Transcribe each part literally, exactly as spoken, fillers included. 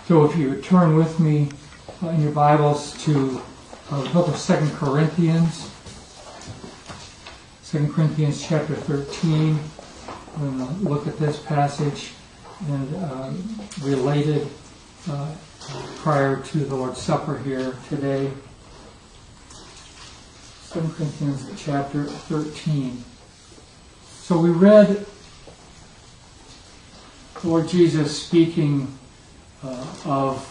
So if you would turn with me uh, in your Bibles to uh, the book of Second Corinthians, Second Corinthians chapter thirteen. We're going to look at this passage and uh, related uh, prior to the Lord's Supper here today. Second Corinthians chapter thirteen. So we read the Lord Jesus speaking uh, of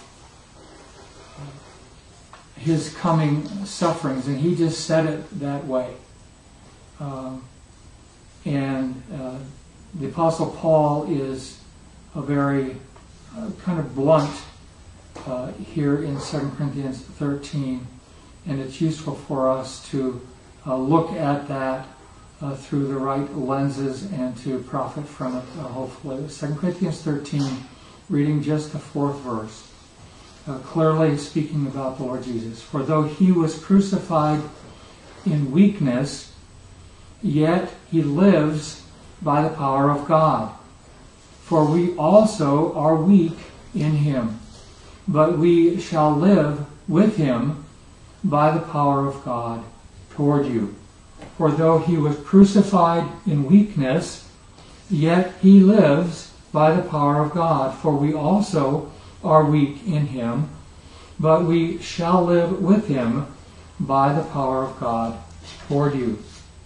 his coming sufferings, and he just said it that way. Um, and uh, the Apostle Paul is a very uh, kind of blunt uh, here in Second Corinthians thirteen, and it's useful for us to uh, look at that uh, through the right lenses and to profit from it, uh, hopefully. Second Corinthians thirteen, reading just the fourth verse, uh, clearly speaking about the Lord Jesus. For though he was crucified in weakness, yet he lives by the power of God. For we also are weak in him, but we shall live with him by the power of God toward you. For though he was crucified in weakness, yet he lives by the power of God. For we also are weak in him, but we shall live with him by the power of God toward you.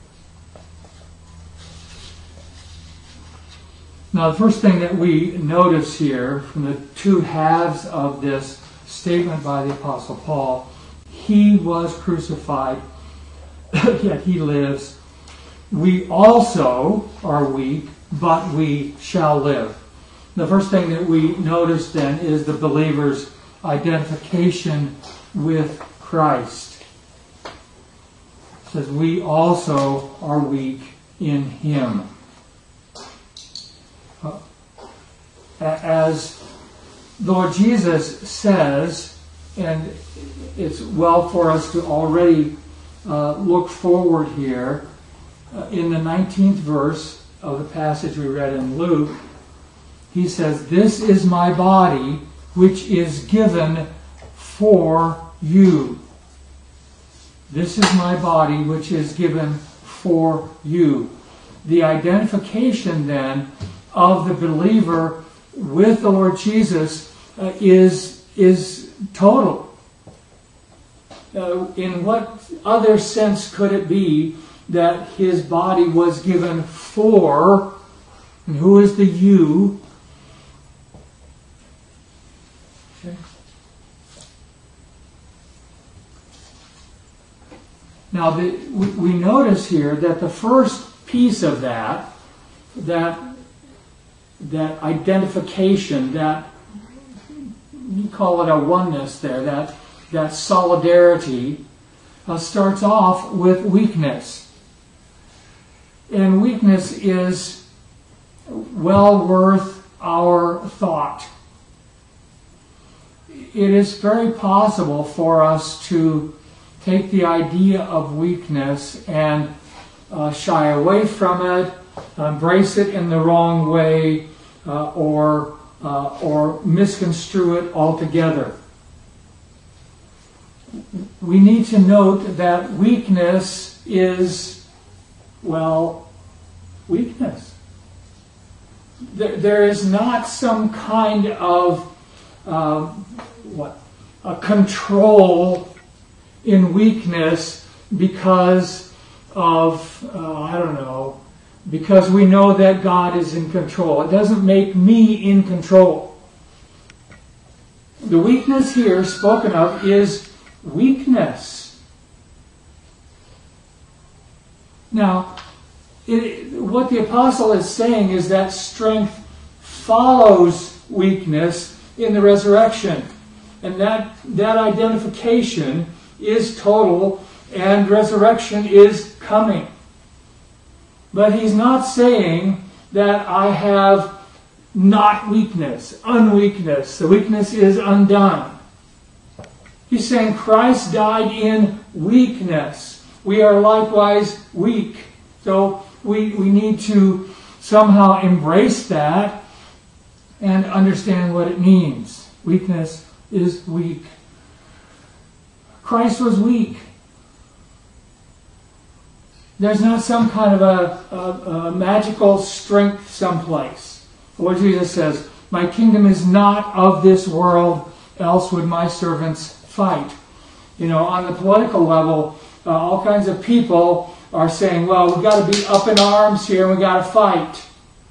Now, the first thing that we notice here from the two halves of this statement by the Apostle Paul, he was crucified, yet he lives. We also are weak, but we shall live. The first thing that we notice then is the believer's identification with Christ. It says, we also are weak in him. As the Lord Jesus says, and it's well for us to already uh, look forward here, uh, in the nineteenth verse of the passage we read in Luke, he says, this is my body which is given for you. This is my body which is given for you. The identification then of the believer with the Lord Jesus uh, is is total. Uh, in what other sense could it be that his body was given for, and who is the you? Okay. Now the, we, we notice here that the first piece of that, that that identification, that, you call it a oneness there, that, that solidarity, uh, starts off with weakness. And weakness is well worth our thought. It is very possible for us to take the idea of weakness and uh, shy away from it, embrace it in the wrong way, uh, or uh, or misconstrue it altogether. We need to note that weakness is, well, weakness. There, there is not some kind of uh, what a control in weakness because of uh, I don't know. Because we know that God is in control. It doesn't make me in control. The weakness here spoken of is weakness. Now, it, what the apostle is saying is that strength follows weakness in the resurrection. And that, that identification is total, and resurrection is coming. But he's not saying that I have not weakness, unweakness. The weakness is undone. He's saying Christ died in weakness. We are likewise weak. So we, we need to somehow embrace that and understand what it means. Weakness is weak. Christ was weak. There's not some kind of a, a, a magical strength someplace. What Jesus says, my kingdom is not of this world, else would my servants fight. You know, on the political level, uh, all kinds of people are saying, well, we've got to be up in arms here and we've got to fight.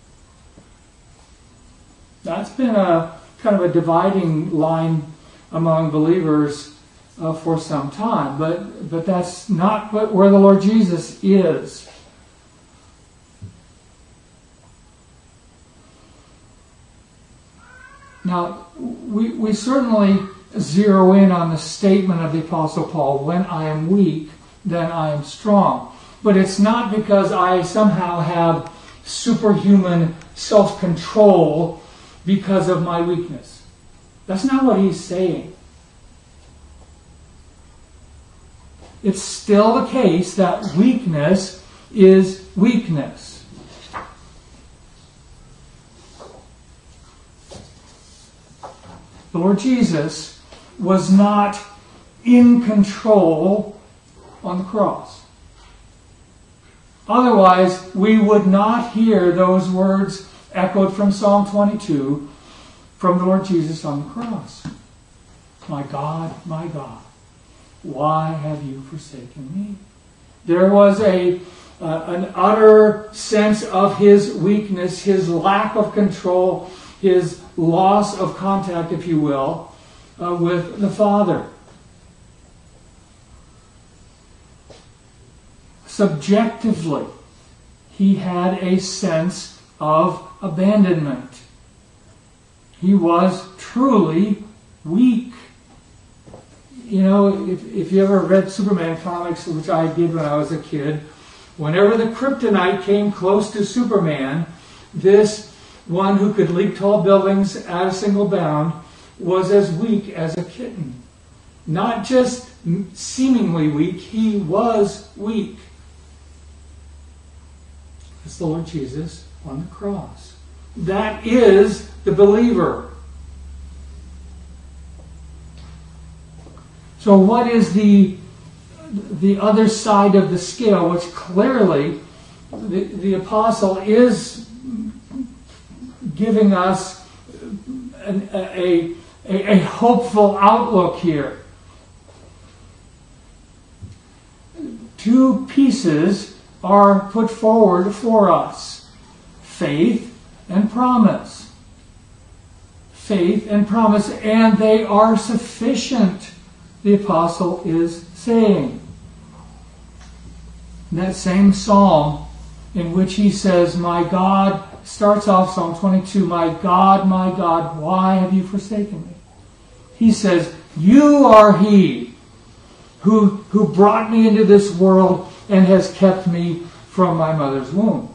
That's been a kind of a dividing line among believers uh, for some time. But but that's not what, where the Lord Jesus is. Now, we, we certainly zero in on the statement of the Apostle Paul, when I am weak, then I am strong. But it's not because I somehow have superhuman self-control because of my weakness. That's not what he's saying. It's still the case that weakness is weakness. The Lord Jesus was not in control on the cross. Otherwise, we would not hear those words echoed from Psalm twenty-two from the Lord Jesus on the cross. My God, my God, why have you forsaken me? There was a uh, an utter sense of his weakness, his lack of control, his loss of contact, if you will, uh, with the Father. Subjectively, he had a sense of abandonment. He was truly weak. You know, if, if you ever read Superman comics, which I did when I was a kid, whenever the kryptonite came close to Superman, this one who could leap tall buildings at a single bound was as weak as a kitten. Not just seemingly weak, he was weak. It's the Lord Jesus on the cross. That is the believer. So what is the the other side of the scale, which clearly the, the apostle is giving us an, a, a, a hopeful outlook here. Two pieces are put forward for us. Faith and promise. Faith and promise, and they are sufficient, the apostle is saying. That same psalm in which he says, my God, starts off Psalm twenty-two, my God, my God, why have you forsaken me? He says, you are he who, who brought me into this world and has kept me from my mother's womb.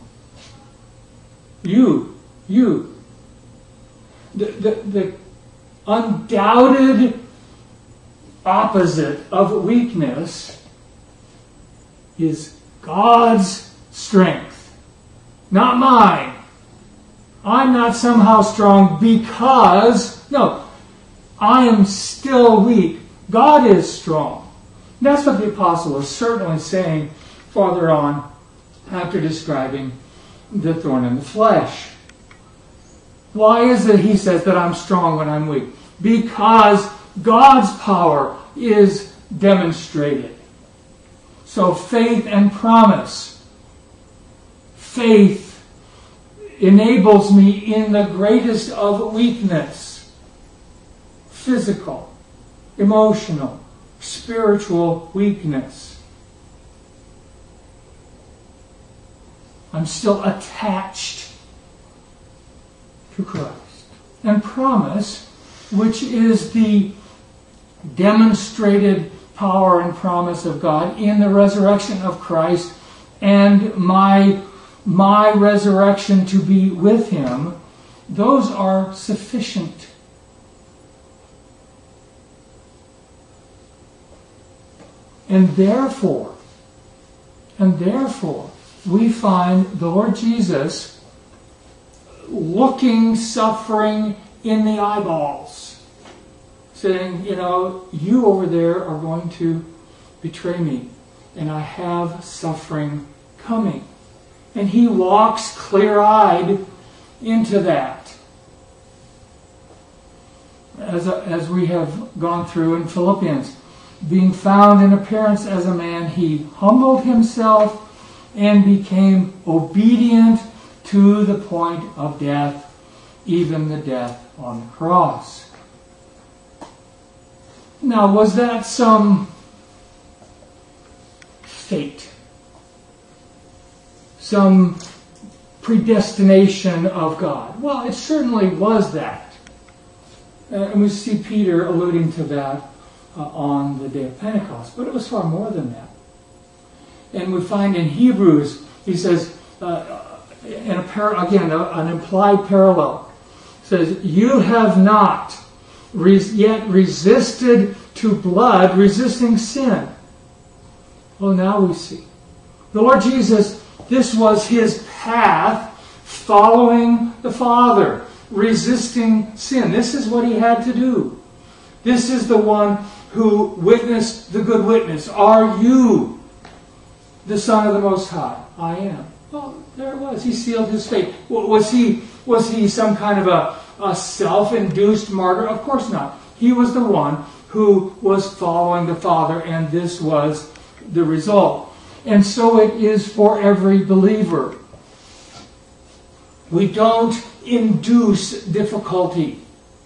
You, you. The, the, the undoubted opposite of weakness is God's strength, not mine. I'm not somehow strong because, no, I am still weak. God is strong. That's what the apostle is certainly saying farther on after describing the thorn in the flesh. Why is it, he says, that I'm strong when I'm weak? Because God's power is demonstrated. So faith and promise. Faith enables me in the greatest of weakness. Physical, emotional, spiritual weakness. I'm still attached to Christ. And promise, which is the demonstrated power and promise of God in the resurrection of Christ and my, my resurrection to be with him, those are sufficient. And therefore, and therefore, we find the Lord Jesus looking suffering in the eyeballs. saying, you know, you over there are going to betray me, and I have suffering coming. And he walks clear-eyed into that. As, a, as we have gone through in Philippians, being found in appearance as a man, he humbled himself and became obedient to the point of death, even the death on the cross. Now, was that some fate? Some predestination of God? Well, it certainly was that. Uh, and we see Peter alluding to that uh, on the day of Pentecost. But it was far more than that. And we find in Hebrews, he says, uh, in a par- again, a, an implied parallel, says, you have not res- yet resisted to blood, resisting sin. Well, now we see. The Lord Jesus, this was his path, following the Father, resisting sin. This is what he had to do. This is the one who witnessed the good witness. Are you the Son of the Most High? I am. Well, there it was. He sealed his fate. Was he, was he some kind of a, a self-induced martyr? Of course not. He was the one who was following the Father, and this was the result. And so it is for every believer. We don't induce difficulty.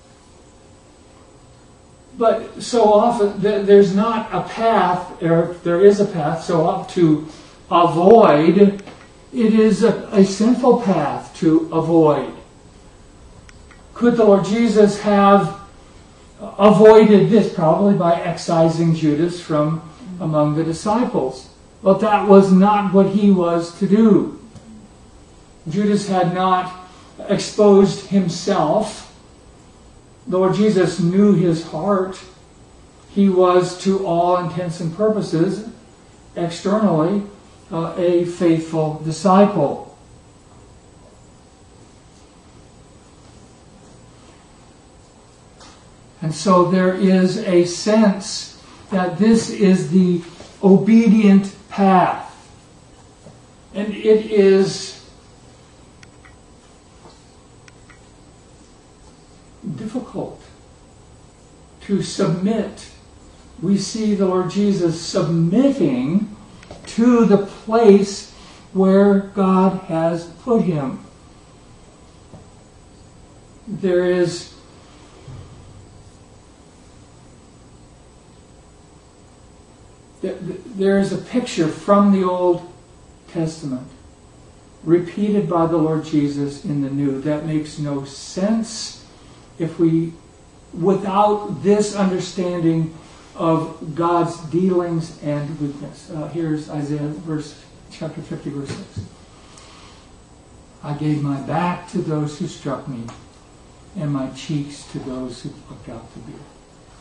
But so often there's not a path, or there is a path, so to avoid, it is a, a sinful path to avoid. Could the Lord Jesus have avoided this? Probably by excising Judas from among the disciples. But that was not what he was to do. Judas had not exposed himself. The Lord Jesus knew his heart. He was, to all intents and purposes, externally, uh, a faithful disciple. And so there is a sense that this is the obedient path. And it is difficult to submit. We see the Lord Jesus submitting to the place where God has put him. There is there is a picture from the Old Testament repeated by the Lord Jesus in the New that makes no sense if we, without this understanding of God's dealings and weakness. Uh, here's Isaiah verse chapter fifty, verse six. I gave my back to those who struck me, and my cheeks to those who plucked out the beard.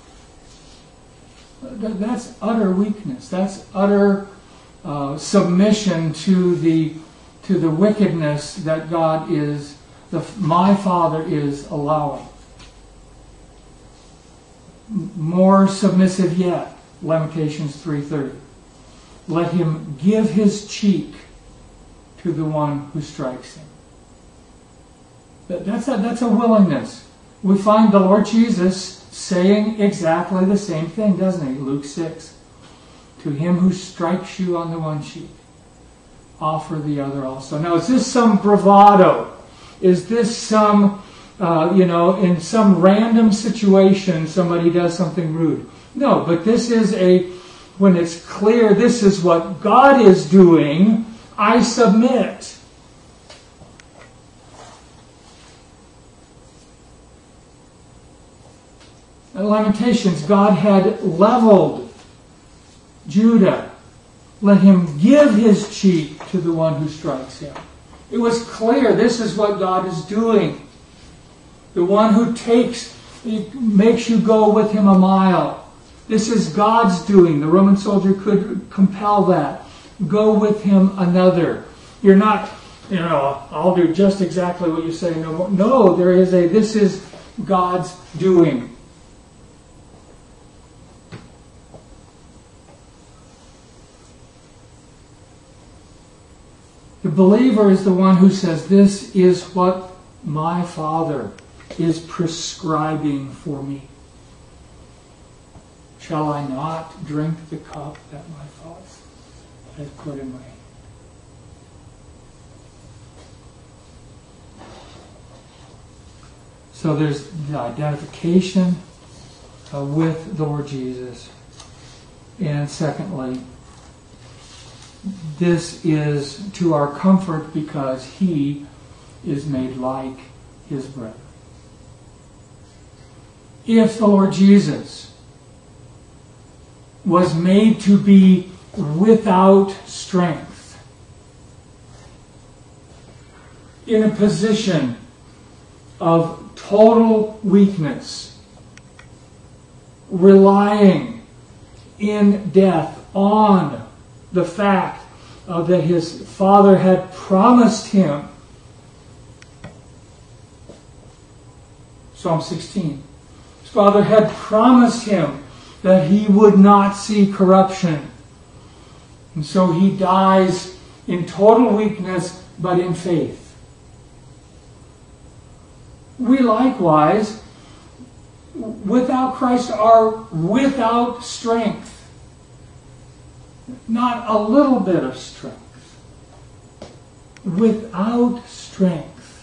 That's utter weakness. That's utter uh, submission to the to the wickedness that God is, the, my Father is allowing. More submissive yet, Lamentations three thirty. Let him give his cheek to the one who strikes him. That, that's a, that's a willingness. We find the Lord Jesus saying exactly the same thing, doesn't he? Luke six. To him who strikes you on the one cheek, offer the other also. Now, is this some bravado? Is this some, uh, you know, in some random situation somebody does something rude? No, but this is a, when it's clear this is what God is doing, I submit. In Lamentations, God had leveled Judah. Let him give his cheek to the one who strikes him. It was clear this is what God is doing. The one who takes, makes you go with him a mile. This is God's doing. The Roman soldier could compel that. Go with him another. You're not, you know, I'll do just exactly what you say. No, no, there is a, this is God's doing. The believer is the one who says, this is what my Father is prescribing for me. Shall I not drink the cup that my Father has put in my hand? So there's the identification uh, with the Lord Jesus. And secondly, this is to our comfort because He is made like His brethren. If the Lord Jesus was made to be without strength, in a position of total weakness, relying in death on the fact uh, that his Father had promised him. Psalm sixteen. His Father had promised him that he would not see corruption. And so he dies in total weakness, but in faith. We likewise, without Christ, are without strength. Not a little bit of strength. Without strength.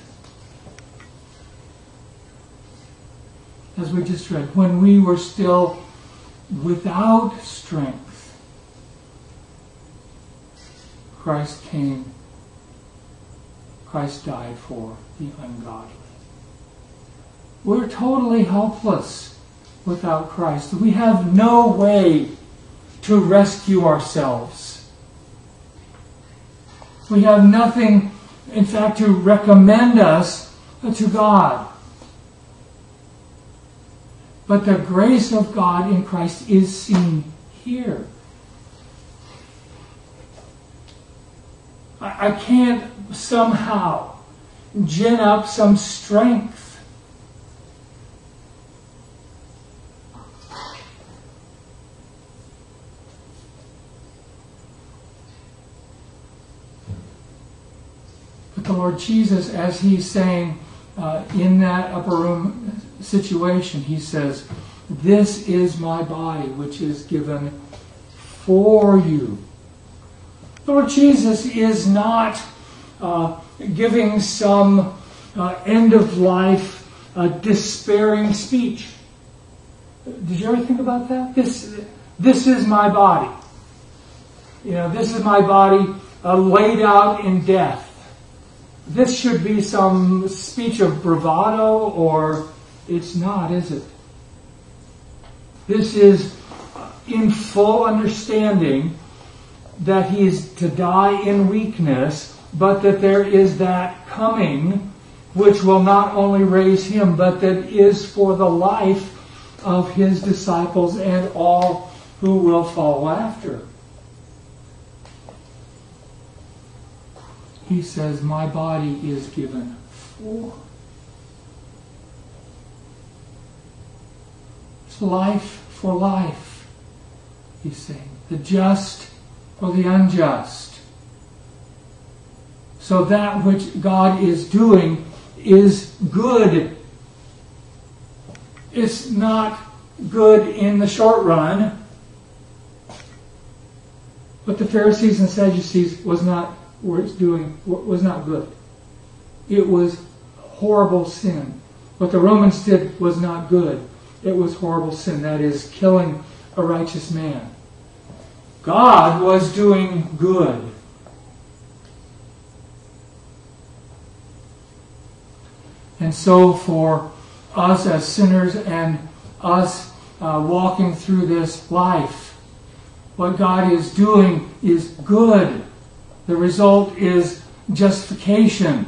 As we just read, when we were still without strength, Christ came. Christ died for the ungodly. We're totally helpless without Christ. We have no way to rescue ourselves. We have nothing, in fact, to recommend us to God. But the grace of God in Christ is seen here. I, I can't somehow gin up some strength. But the Lord Jesus, as He's saying uh, in that upper room situation, He says, this is my body which is given for you. The Lord Jesus is not uh, giving some uh, end-of-life uh, despairing speech. Did you ever think about that? This, this is my body. You know, this is my body uh, laid out in death. This should be some speech of bravado, or it's not, is it? This is in full understanding that He is to die in weakness, but that there is that coming which will not only raise Him, but that is for the life of His disciples and all who will follow after. He says, my body is given for. It's life for life, He's saying. The just for the unjust. So that which God is doing is good. It's not good in the short run. What the Pharisees and Sadducees was not were doing was not good. It was horrible sin. What the Romans did was not good. It was horrible sin. That is, killing a righteous man. God was doing good. And so for us as sinners and us uh, walking through this life, what God is doing is good. The result is justification.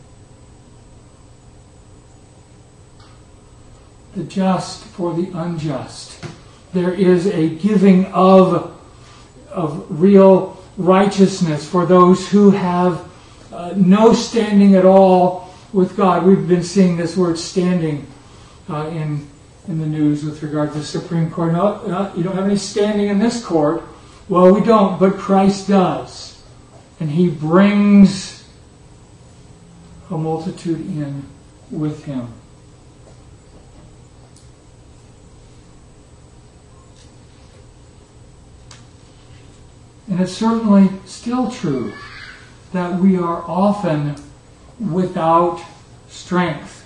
The just for the unjust. There is a giving of, of real righteousness for those who have uh, no standing at all with God. We've been seeing this word standing uh, in, in the news with regard to the Supreme Court. No, no, you don't have any standing in this court. Well, we don't, but Christ does. And he brings a multitude in with him. And it's certainly still true that we are often without strength.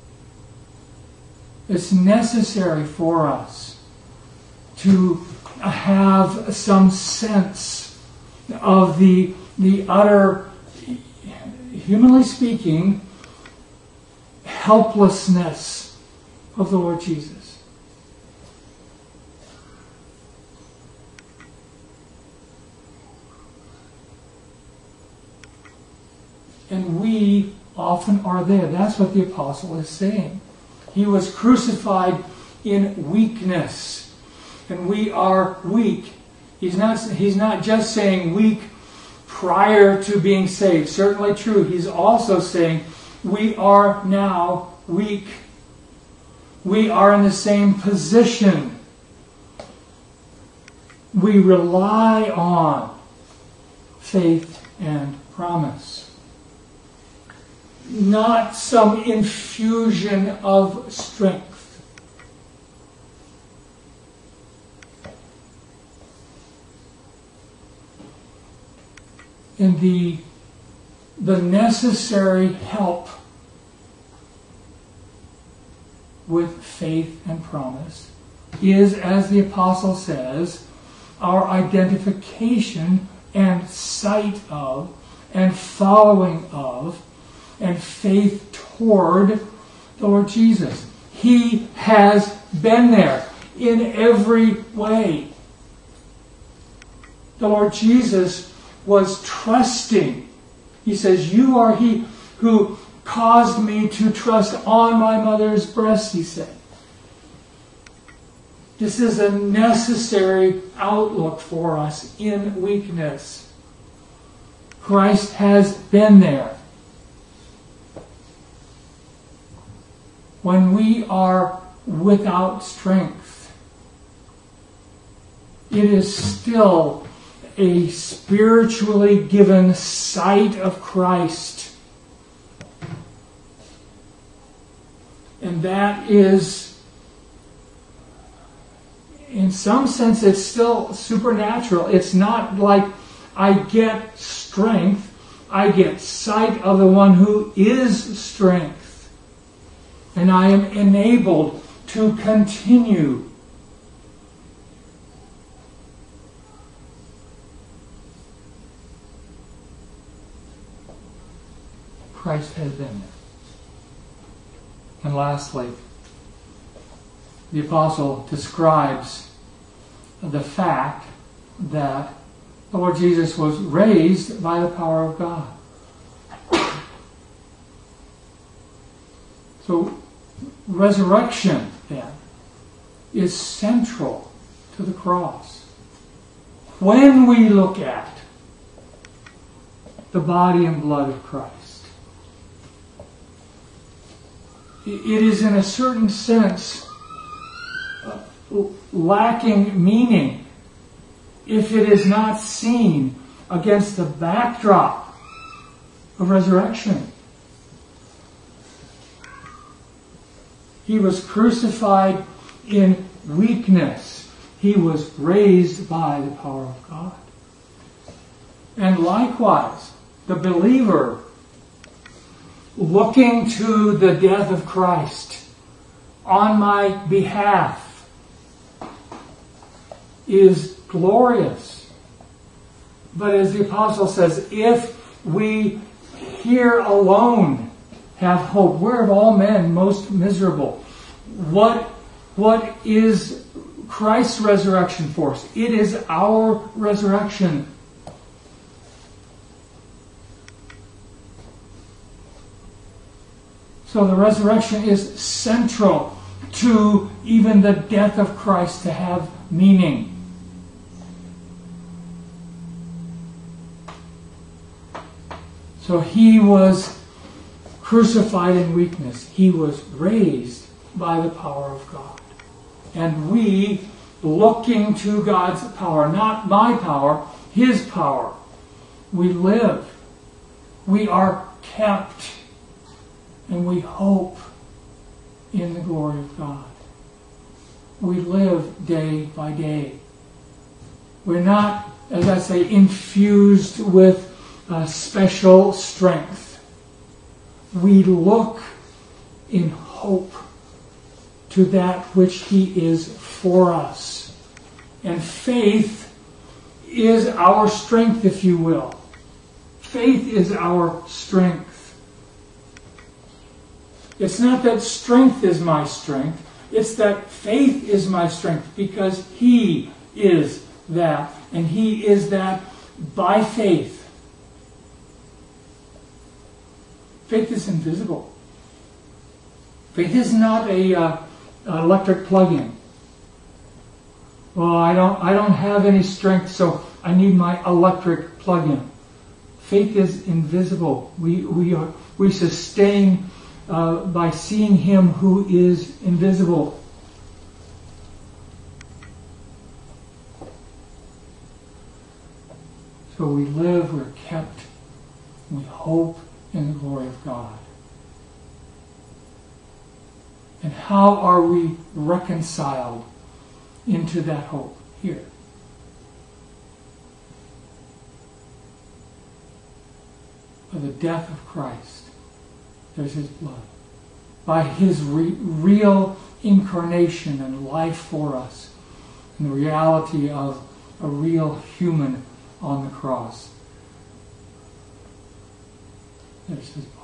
It's necessary for us to have some sense of the, the utter, humanly speaking, helplessness of the Lord Jesus. And we often are there. That's what the apostle is saying. He was crucified in weakness. And we are weak. He's not, he's not just saying weak prior to being saved. Certainly true. He's also saying we are now weak. We are in the same position. We rely on faith and promise. Not some infusion of strength. And the, the necessary help with faith and promise is, as the apostle says, our identification and sight of and following of and faith toward the Lord Jesus. He has been there in every way. The Lord Jesus was trusting. He says, "You are he who caused me to trust on my mother's breast," he said. This is a necessary outlook for us in weakness. Christ has been there. When we are without strength, it is still a spiritually given sight of Christ. And that is, in some sense, it's still supernatural. It's not like I get strength, I get sight of the one who is strength. And I am enabled to continue. Christ has been there. And lastly, the apostle describes the fact that the Lord Jesus was raised by the power of God. So, resurrection, then, is central to the cross. When we look at the body and blood of Christ, it is in a certain sense lacking meaning if it is not seen against the backdrop of resurrection. He was crucified in weakness. He was raised by the power of God. And likewise, the believer, looking to the death of Christ on my behalf, is glorious. But as the apostle says, if we here alone have hope, we're of all men most miserable. What, what is Christ's resurrection for us? It is our resurrection. So the resurrection is central to even the death of Christ to have meaning. So he was crucified in weakness. He was raised by the power of God. And we, looking to God's power, not my power, His power, We live. We are kept. And we hope in the glory of God. We live day by day. We're not, as I say, infused with uh, special strength. We look in hope to that which He is for us. And faith is our strength, if you will. Faith is our strength. It's not that strength is my strength. It's that faith is my strength, because He is that. And He is that by faith. Faith is invisible. Faith is not a uh, electric plug-in. Well, I don't, I don't have any strength, so I need my electric plug-in. Faith is invisible. We we are we sustain uh, by seeing Him who is invisible. So we live, we're kept, we hope in the glory of God. And how are we reconciled into that hope? Here. By the death of Christ. There's His blood. By His re- real incarnation and life for us. And the reality of a real human on the cross. There's His